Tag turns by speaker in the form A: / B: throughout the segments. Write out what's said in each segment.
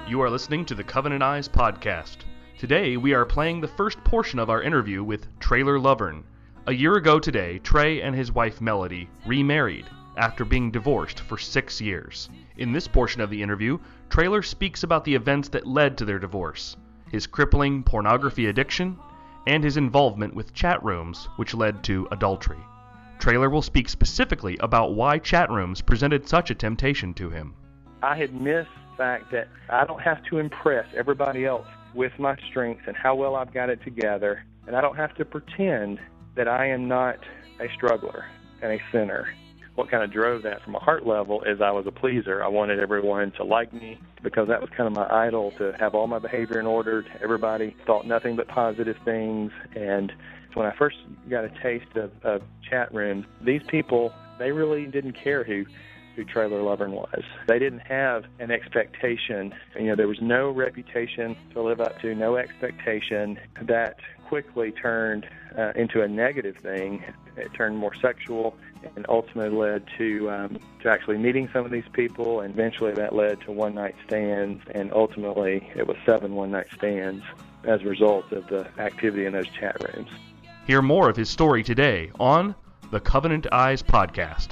A: You are listening to the Covenant Eyes podcast. Today, we are playing the first portion of our interview with Traylor Lovern. A year ago today, Trey and his wife Melody remarried after being divorced for 6 years. In this portion of the interview, Traylor speaks about the events that led to their divorce, his crippling pornography addiction, and his involvement with chat rooms, which led to adultery. Traylor will speak specifically about why chat rooms presented such a temptation to him.
B: I had missed the fact that I don't have to impress everybody else with my strengths and how well I've got it together, and I don't have to pretend that I am not a struggler and a sinner. What kind of drove that from a heart level is I was a pleaser. I wanted everyone to like me because that was kind of my idol, to have all my behavior in order. Everybody thought nothing but positive things. And when I first got a taste of chat rooms, these people, they really didn't care who Traylor Lovern was. They didn't have an expectation. There was no reputation to live up to, no expectation. That quickly turned into a negative thing. It turned more sexual and ultimately led to actually meeting some of these people, and eventually that led to one-night stands, and ultimately it was 7 one-night stands as a result of the activity in those chat rooms.
A: Hear more of his story today on the Covenant Eyes podcast.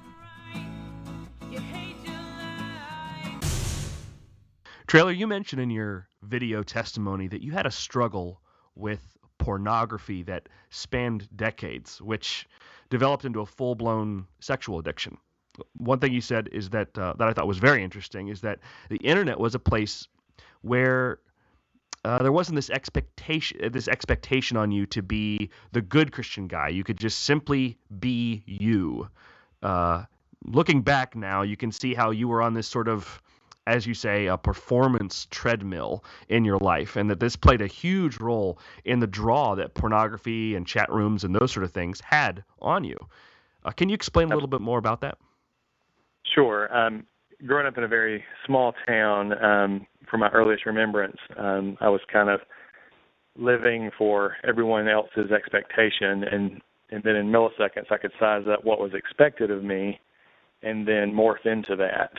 A: Traylor, you mentioned in your video testimony that you had a struggle with pornography that spanned decades, which developed into a full-blown sexual addiction. One thing you said is that I thought was very interesting is that the internet was a place where there wasn't this expectation on you to be the good Christian guy. You could just simply be you. Looking back now, you can see how you were on this sort of, as you say, a performance treadmill in your life, and that this played a huge role in the draw that pornography and chat rooms and those sort of things had on you. Can you explain a little bit more about that?
B: Sure. Growing up in a very small town, from my earliest remembrance, I was kind of living for everyone else's expectation, and then in milliseconds I could size up what was expected of me and then morph into that.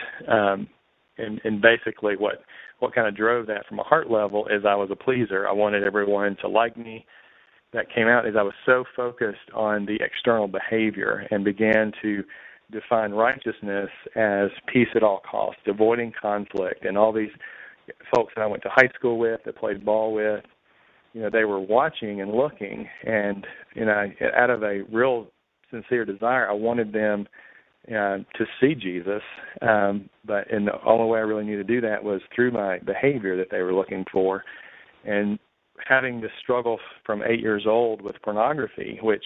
B: And basically what kind of drove that from a heart level is I was a pleaser. I wanted everyone to like me. That came out as I was so focused on the external behavior and began to define righteousness as peace at all costs, avoiding conflict. And all these folks that I went to high school with, that played ball with, they were watching and looking. And, out of a real sincere desire, I wanted them to see Jesus, and the only way I really knew to do that was through my behavior that they were looking for. And having this struggle from 8 years old with pornography, which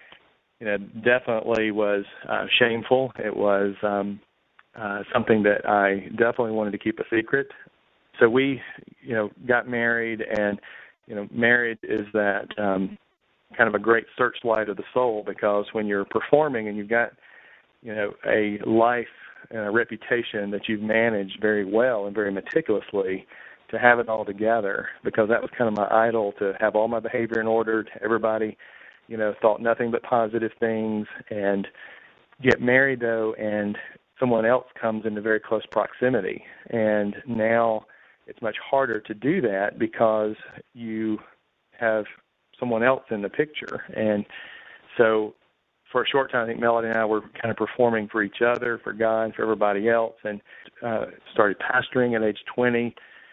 B: definitely was shameful. It was something that I definitely wanted to keep a secret. So we, got married, and marriage is that kind of a great searchlight of the soul, because when you're performing and you've got a life and a reputation that you've managed very well and very meticulously, to have it all together, because that was kind of my idol, to have all my behavior in order. Everybody, thought nothing but positive things, and get married, though, and someone else comes into very close proximity. And now it's much harder to do that because you have someone else in the picture. And so for a short time, I think Melody and I were kind of performing for each other, for God, for everybody else, and started pastoring at age 20,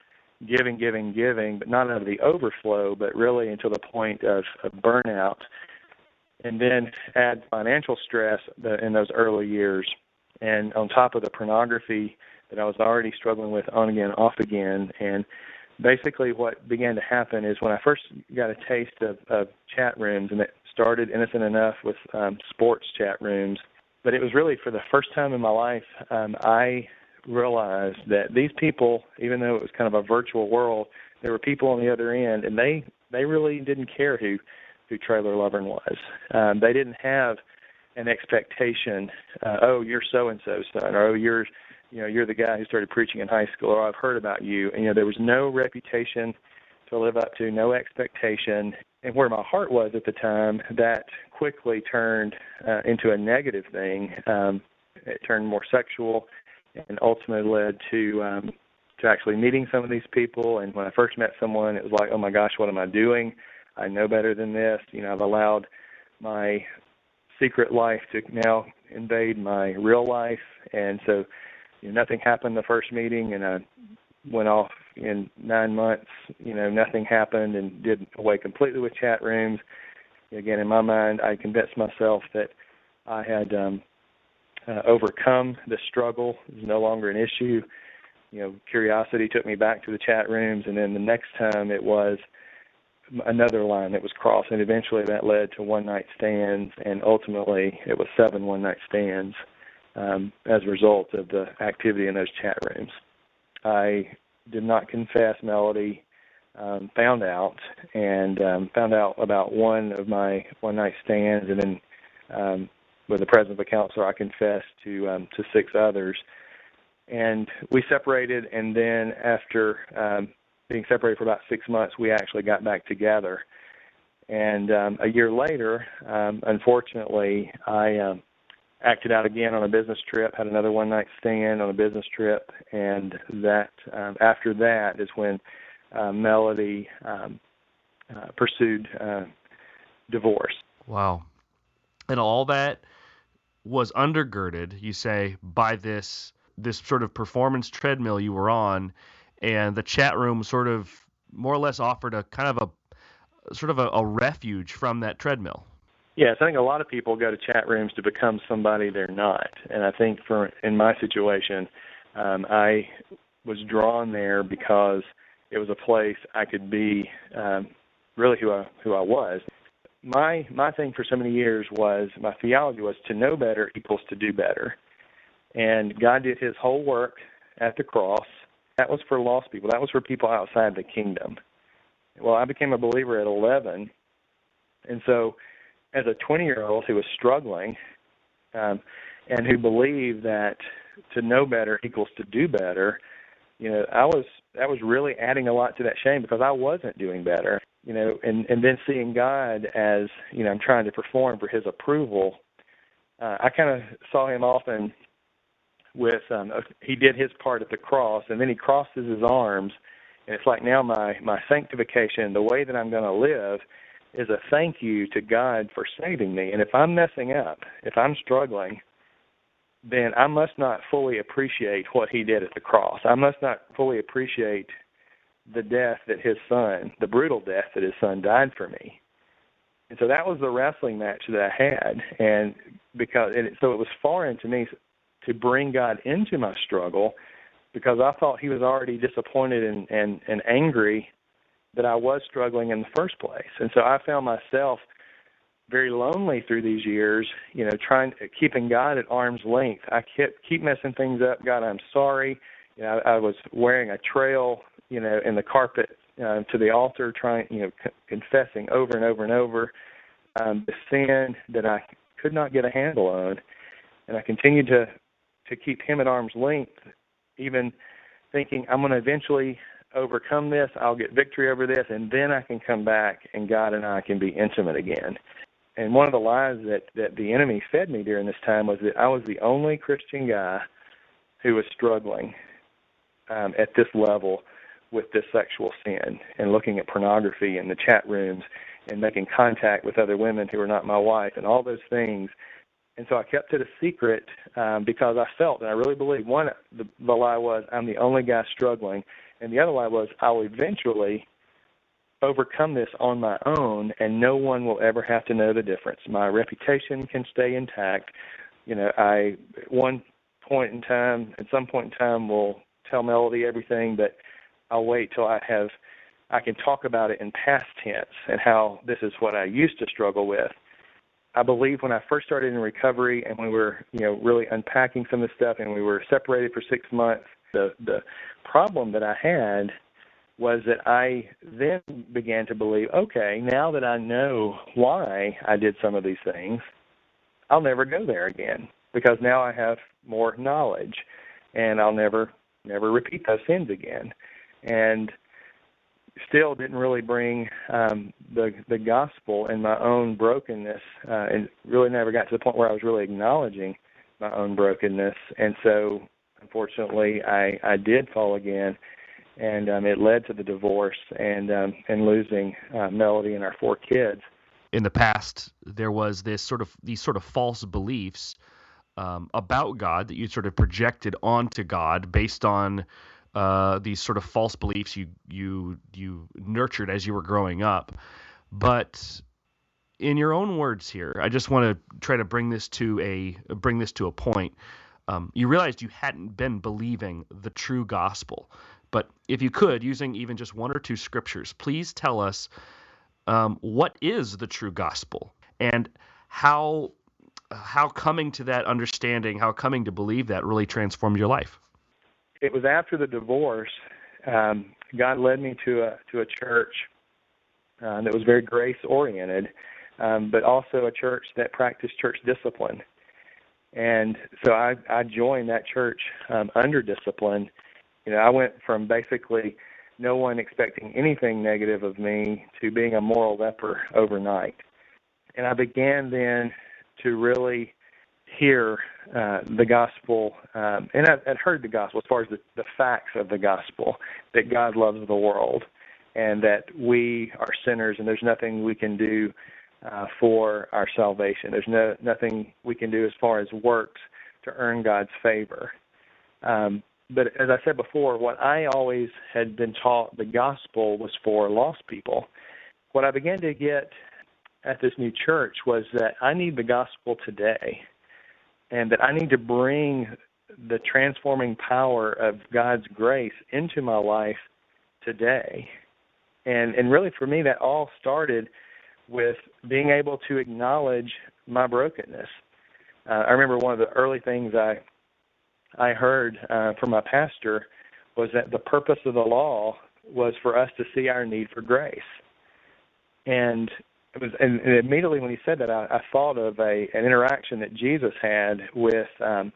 B: giving, but not out of the overflow, but really until the point of burnout. And then add financial stress in those early years. And on top of the pornography that I was already struggling with on again, off again. And basically what began to happen is when I first got a taste of chat rooms, and it started innocent enough with sports chat rooms, but it was really for the first time in my life, I realized that these people, even though it was kind of a virtual world, there were people on the other end, and they really didn't care who Traylor Lovern was. They didn't have an expectation, oh, you're so-and-so son, or oh, you're the guy who started preaching in high school, or I've heard about you. And, there was no reputation to live up to, no expectation. And where my heart was at the time, that quickly turned into a negative thing. It turned more sexual and ultimately led to to actually meeting some of these people. And when I first met someone, it was like, oh my gosh, what am I doing? I know better than this. I've allowed my secret life to now invade my real life. And so nothing happened the first meeting, and I went off in 9 months. Nothing happened, and did away completely with chat rooms. Again, in my mind, I convinced myself that I had overcome the struggle. It was no longer an issue. Curiosity took me back to the chat rooms, and then the next time it was another line that was crossed, and eventually that led to one-night stands, and ultimately it was 7 one-night stands as a result of the activity in those chat rooms. I did not confess Melody, found out about one of my one-night stands, and then with the presence of a counselor, I confessed to 6 others. And we separated, and then after being separated for about 6 months, we actually got back together. And a year later, unfortunately, I acted out again on a business trip, had another one-night stand on a business trip, and that after that is when Melody pursued divorce.
A: Wow. And all that was undergirded, you say, by this sort of performance treadmill you were on, and the chat room sort of more or less offered a kind of a refuge from that treadmill.
B: Yes, I think a lot of people go to chat rooms to become somebody they're not. And I think in my situation, I was drawn there because it was a place I could be really who I was. My thing for so many years was, my theology was, to know better equals to do better. And God did his whole work at the cross. That was for lost people. That was for people outside the kingdom. Well, I became a believer at 11. And so as a 20-year-old who was struggling and who believed that to know better equals to do better, that was really adding a lot to that shame, because I wasn't doing better. And then seeing God as, I'm trying to perform for his approval, I kind of saw him often with, he did his part at the cross, and then he crosses his arms, and it's like now my sanctification, the way that I'm going to live, is a thank you to God for saving me. And if I'm messing up, if I'm struggling, then I must not fully appreciate what he did at the cross. I must not fully appreciate the death that his son, the brutal death that his son died for me. And so that was the wrestling match that I had. And so it was foreign to me to bring God into my struggle, because I thought he was already disappointed and angry that I was struggling in the first place. And so I found myself very lonely through these years, keeping God at arm's length. I keep messing things up. God, I'm sorry. I was wearing a trail, in the carpet to the altar, confessing over and over and over the sin that I could not get a handle on. And I continued to keep him at arm's length, even thinking I'm going to eventually overcome this, I'll get victory over this, and then I can come back and God and I can be intimate again. And one of the lies that the enemy fed me during this time was that I was the only Christian guy who was struggling at this level with this sexual sin, and looking at pornography in the chat rooms and making contact with other women who are not my wife and all those things. And so I kept it a secret because I felt, and I really believe, one, the lie was I'm the only guy struggling, and the other lie was I'll eventually overcome this on my own, and no one will ever have to know the difference. My reputation can stay intact. At some point in time, will tell Melody everything, but I'll wait till I can talk about it in past tense and how this is what I used to struggle with. I believe when I first started in recovery, and we were, really unpacking some of the stuff, and we were separated for 6 months, the problem that I had was that I then began to believe, okay, now that I know why I did some of these things, I'll never go there again, because now I have more knowledge, and I'll never repeat those sins again. And still didn't really bring the gospel and my own brokenness, and really never got to the point where I was really acknowledging my own brokenness. And so, unfortunately, I did fall again, and it led to the divorce and losing Melody and our 4 kids.
A: In the past, there was these sort of false beliefs about God that you sort of projected onto God based on these sort of false beliefs you nurtured as you were growing up. But in your own words here, I just want to try to bring this to a point. You realized you hadn't been believing the true gospel. But if you could, using even just 1 or 2 scriptures, please tell us what is the true gospel, and how coming to that understanding, how coming to believe that really transformed your life.
B: It was after the divorce. God led me to a church that was very grace oriented, but also a church that practiced church discipline. And so I joined that church under discipline. I went from basically no one expecting anything negative of me to being a moral leper overnight. And I began then to really hear the gospel, and I'd heard the gospel as far as the facts of the gospel, that God loves the world and that we are sinners and there's nothing we can do for our salvation. There's nothing we can do as far as works to earn God's favor. But as I said before, what I always had been taught the gospel was for lost people. What I began to get at this new church was that I need the gospel today, and that I need to bring the transforming power of God's grace into my life today. And really for me, that all started with being able to acknowledge my brokenness. I remember one of the early things I heard from my pastor was that the purpose of the law was for us to see our need for grace. And immediately when he said that, I thought of an interaction that Jesus had with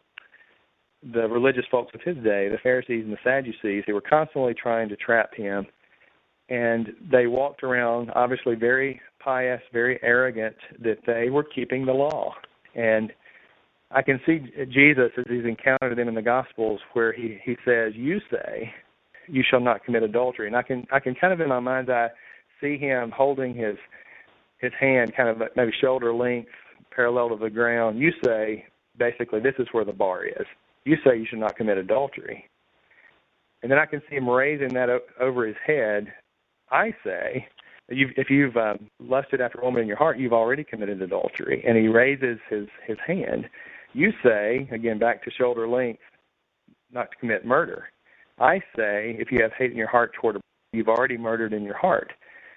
B: the religious folks of his day, the Pharisees and the Sadducees, who were constantly trying to trap him. And they walked around, obviously very pious, very arrogant, that they were keeping the law. And I can see Jesus as he's encountered them in the Gospels, where he says, "You say, you shall not commit adultery." And I can kind of in my mind's eye see him holding his hand kind of maybe shoulder length parallel to the ground. You say, basically, this is where the bar is. You say you should not commit adultery. And then I can see him raising that over his head. I say, if you've lusted after a woman in your heart, you've already committed adultery. And he raises his hand. You say, again, back to shoulder length, not to commit murder. I say, if you have hate in your heart toward a brother, you've already murdered in your heart.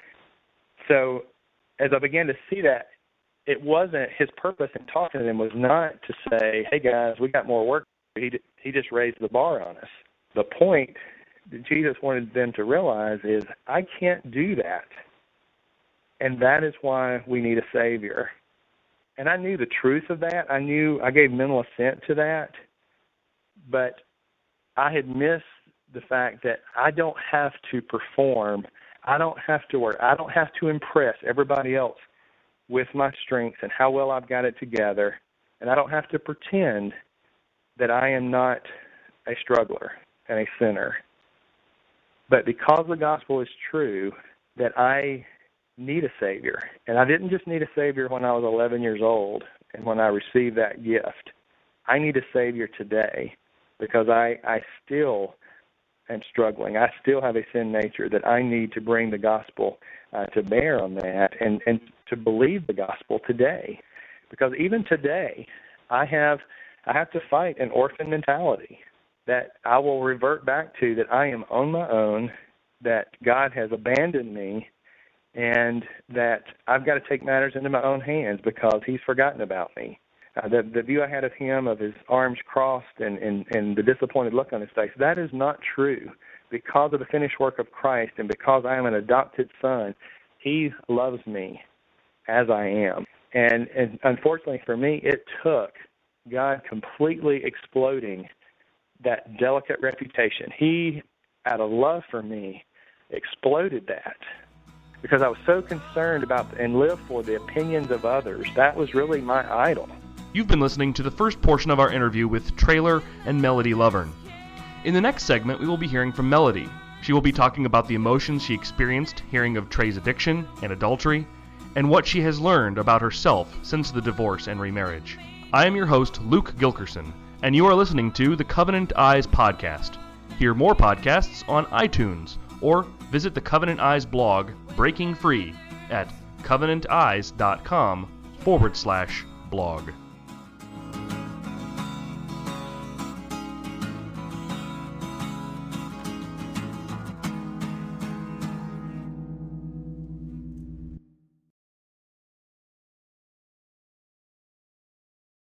B: So as I began to see that, it wasn't, his purpose in talking to them was not to say, hey guys, we got more work. He just raised the bar on us. The point that Jesus wanted them to realize is, I can't do that. And that is why we need a Savior. And I knew the truth of that. I gave mental assent to that. But I had missed the fact that I don't have to perform. I don't have to work. I don't have to impress everybody else with my strengths and how well I've got it together. And I don't have to pretend that I am not a struggler and a sinner. But because the gospel is true, that I need a Savior. And I didn't just need a Savior when I was 11 years old and when I received that gift. I need a Savior today because I still am struggling. I still have a sin nature that I need to bring the gospel to bear on that and to believe the gospel today. Because even today, I have to fight an orphan mentality that I will revert back to, that I am on my own, that God has abandoned me, and that I've got to take matters into my own hands because he's forgotten about me. The view I had of him, of his arms crossed and the disappointed look on his face, that is not true. Because of the finished work of Christ and because I am an adopted son, he loves me as I am. And unfortunately for me, it took God completely exploding that delicate reputation. He, out of love for me, exploded that because I was so concerned about and lived for the opinions of others. That was really my idol.
A: You've been listening to the first portion of our interview with Traylor and Melody Lovern. In the next segment, we will be hearing from Melody. She will be talking about the emotions she experienced hearing of Trey's addiction and adultery, and what she has learned about herself since the divorce and remarriage. I am your host, Luke Gilkerson, and you are listening to the Covenant Eyes podcast. Hear more podcasts on iTunes, or visit the Covenant Eyes blog, Breaking Free, at covenanteyes.com/blog.